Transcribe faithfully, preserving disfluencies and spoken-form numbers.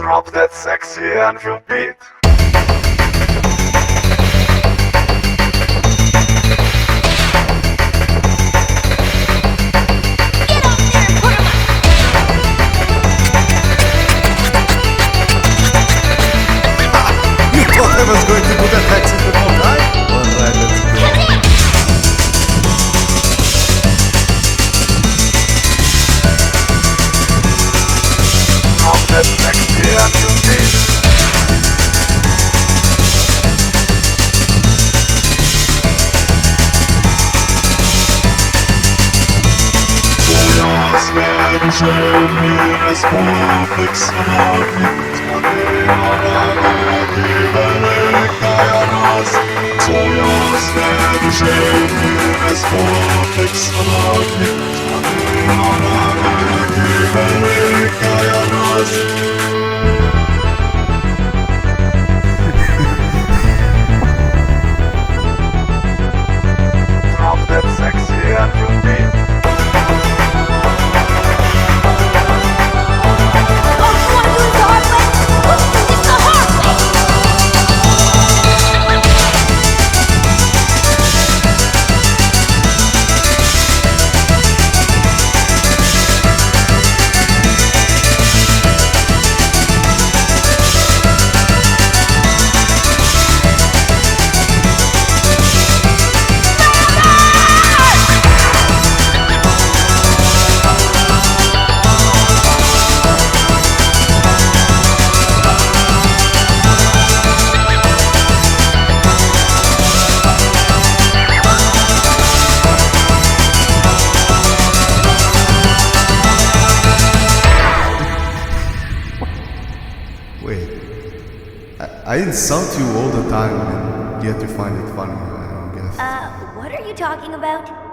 Drop that sexy anvil beat. Get up there and put 'em up. You thought I was going to do that accident all right? Alright, let's go. Come here. Drop that sexy anvil beat. Твоя свежая спутник самотник, смотря на ты великая раз. Твоя свежая спутник самотник, смотря на ты великая раз. Drop that sexy anvil beat. Oh, you wanna do it the hard way? Let's do this the hard way. Wait. I, I insult you all the time and yet you find it funny, I don't guess. Uh, what are you talking about?